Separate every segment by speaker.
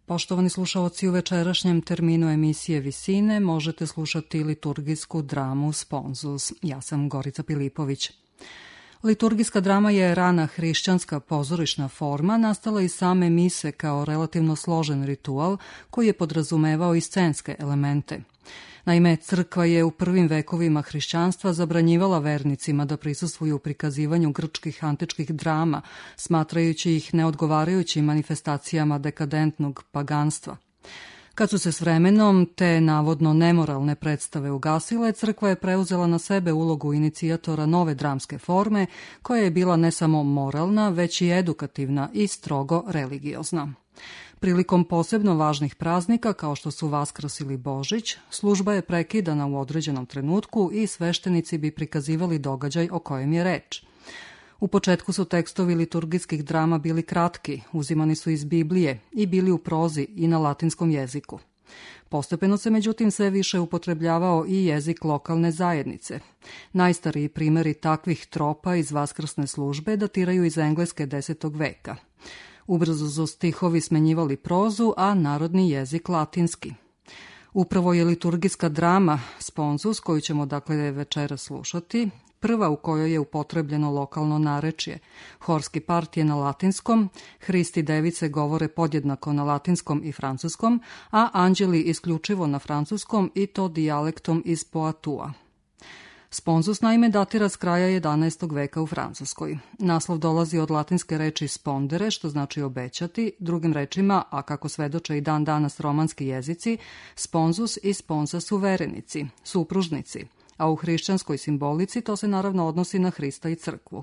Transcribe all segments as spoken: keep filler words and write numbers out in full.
Speaker 1: Poštovani slušaoci, u večerašnjem terminu emisije Visine možete slušati liturgijsku dramu Sponzus. Ja sam Gorica Pilipović. Liturgijska drama je rana hrišćanska pozorišna forma, nastala iz same mise kao relativno složen ritual koji je podrazumevao i scenske elemente. Naime, crkva je u prvim vekovima hrišćanstva zabranjivala vernicima da prisustvuju prikazivanju grčkih antičkih drama, smatrajući ih neodgovarajućim manifestacijama dekadentnog paganstva. Kad su se s vremenom te navodno nemoralne predstave ugasile, crkva je preuzela na sebe ulogu inicijatora nove dramske forme, koja je bila ne samo moralna, već i edukativna i strogo religiozna. Prilikom posebno važnih praznika, kao što su Vaskrs ili Božić, služba je prekidana u određenom trenutku i sveštenici bi prikazivali događaj o kojem je reč. U početku su tekstovi liturgijskih drama bili kratki, uzimani su iz Biblije i bili u prozi i na latinskom jeziku. Postepeno se međutim sve više upotrebljavao i jezik lokalne zajednice. Najstariji primjeri takvih tropa iz vaskrsne službe datiraju iz Engleske desetog veka. Ubrzo su stihovi smenjivali prozu, a narodni jezik latinski. Upravo je liturgijska drama Sponzus, koju ćemo dakle večera slušati, prva u kojoj je upotrebljeno lokalno narečje. Horski part je na latinskom, Hrist i device govore podjednako na latinskom i francuskom, a anđeli isključivo na francuskom i to dijalektom iz Poitua. Sponzus naime datira s kraja jedanaestog veka u Francuskoj. Naslov dolazi od latinske reči spondere, što znači obećati, drugim rečima, a kako svedoče i dan danas romanski jezici, sponzus i sponza su verenici, supružnici, a u hrišćanskoj simbolici to se naravno odnosi na Hrista i crkvu.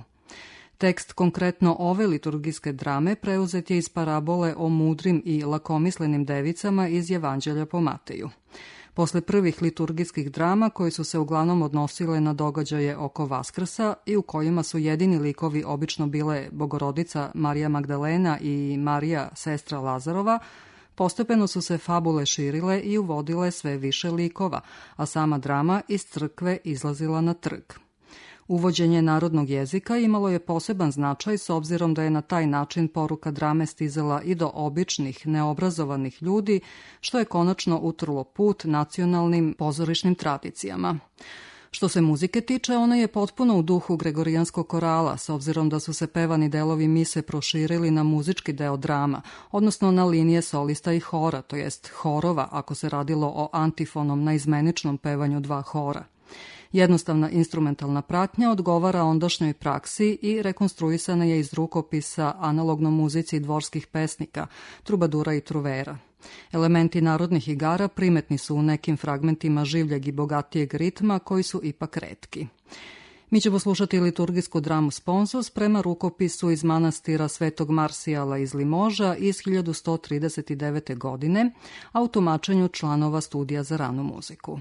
Speaker 1: Tekst konkretno ove liturgijske drame preuzet je iz parabole o mudrim i lakomislenim devicama iz Evanđelja po Mateju. Posle prvih liturgijskih drama koje su se uglavnom odnosile na događaje oko Vaskrsa i u kojima su jedini likovi obično bile Bogorodica Marija Magdalena i Marija, sestra Lazarova, postepeno su se fabule širile i uvodile sve više likova, a sama drama iz crkve izlazila na trg. Uvođenje narodnog jezika imalo je poseban značaj s obzirom da je na taj način poruka drame stizala i do običnih, neobrazovanih ljudi, što je konačno utrlo put nacionalnim pozorišnim tradicijama. Što se muzike tiče, ona je potpuno u duhu gregorijanskog korala, s obzirom da su se pevani delovi mise proširili na muzički deo drama, odnosno na linije solista i hora, to jest horova, ako se radilo o antifonom na izmeničnom pevanju dva hora. Jednostavna instrumentalna pratnja odgovara ondašnjoj praksi i rekonstruisana je iz rukopisa analogno muzici dvorskih pesnika, trubadura i truvera. Elementi narodnih igara primetni su u nekim fragmentima življeg i bogatijeg ritma koji su ipak retki. Mi ćemo slušati liturgijsku dramu Sponzus prema rukopisu iz manastira Svetog Marsijala iz Limoža iz hiljadu sto trideset devete. godine, a u tumačenju članova studija za ranu muziku.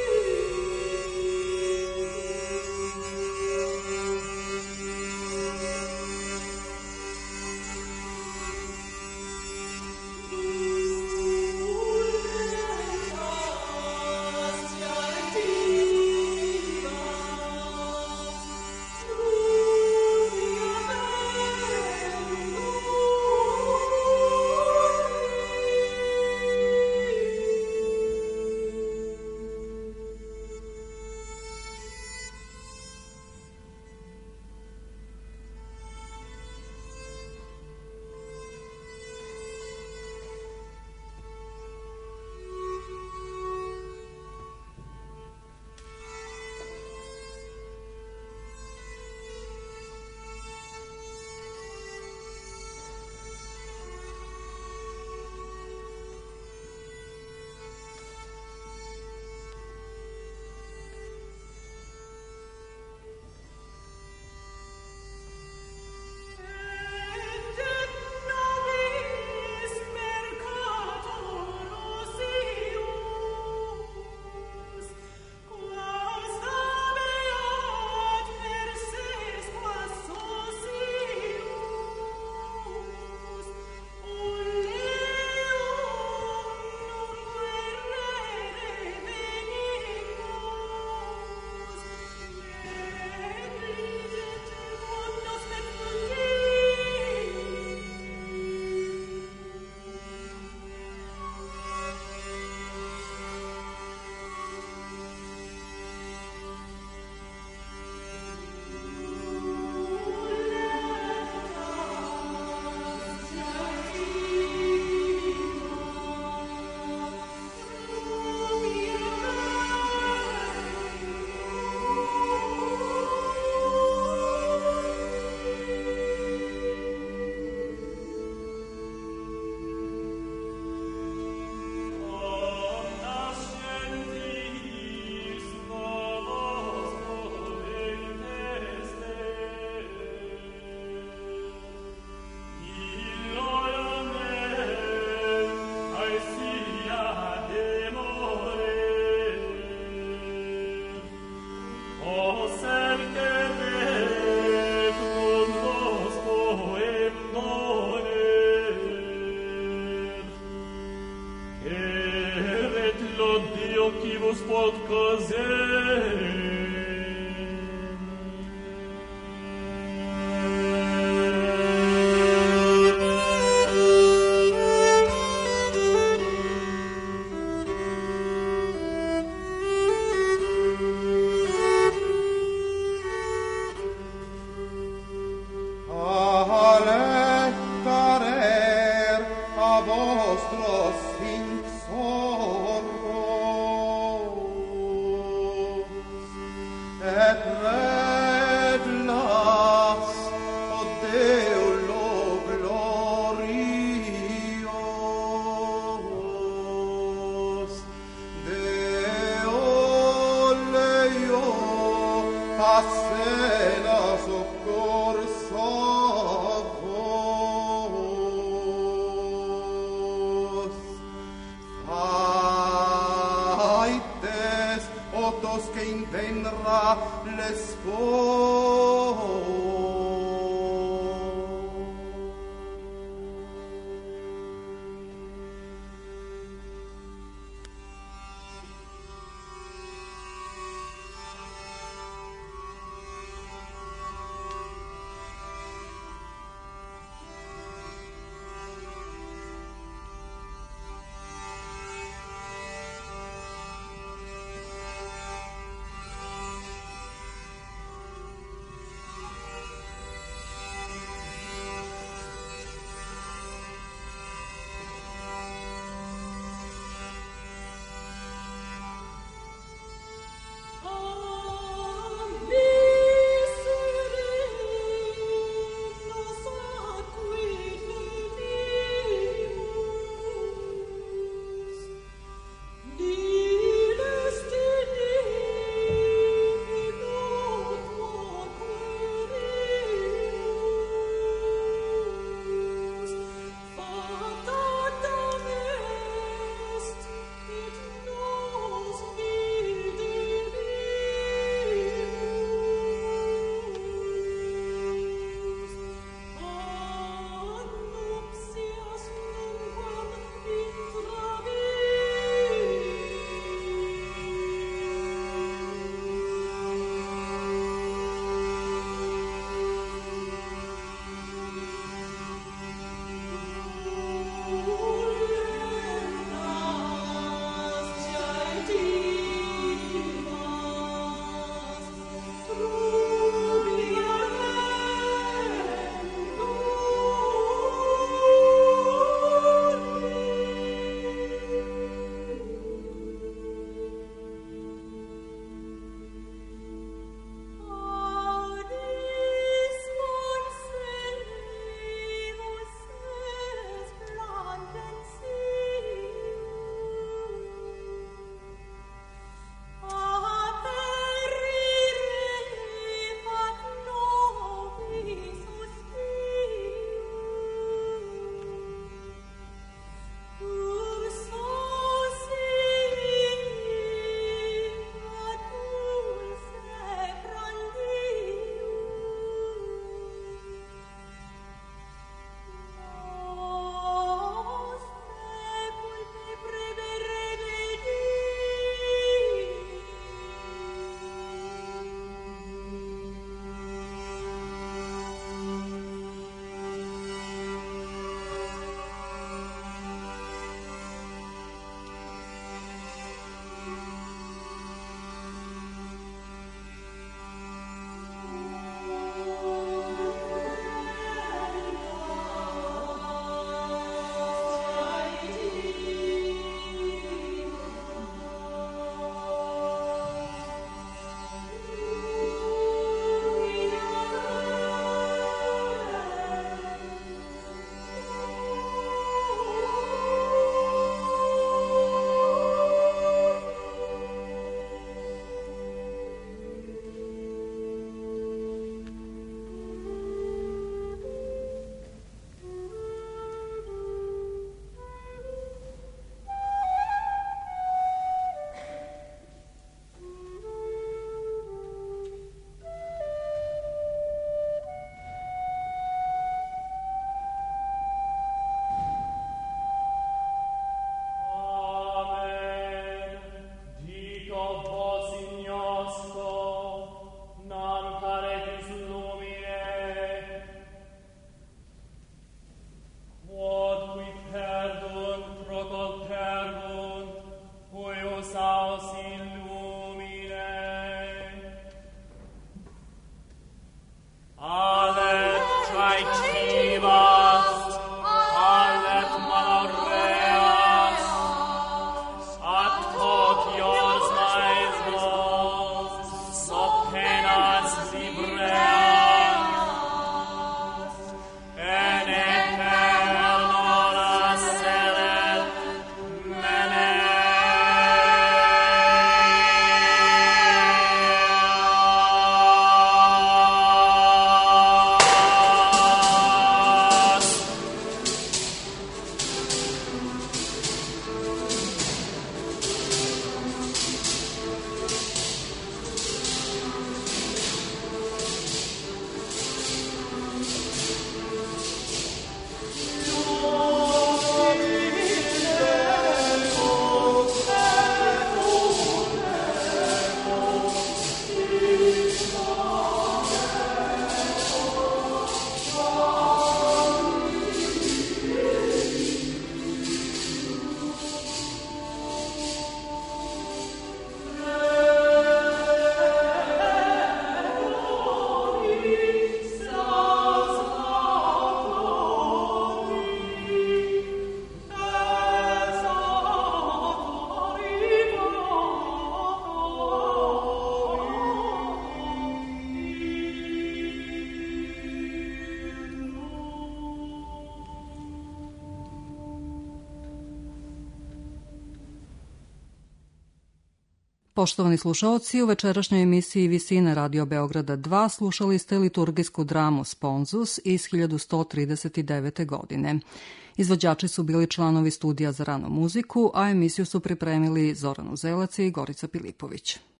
Speaker 1: Poštovani slušaoci, u večerašnjoj emisiji Visine Radio Beograda dva slušali ste liturgijsku dramu Sponzus iz hiljadu sto trideset devete. godine. Izvođači su bili članovi Studija za ranu muziku, a emisiju su pripremili Zoran Uzelac i Gorica Pilipović.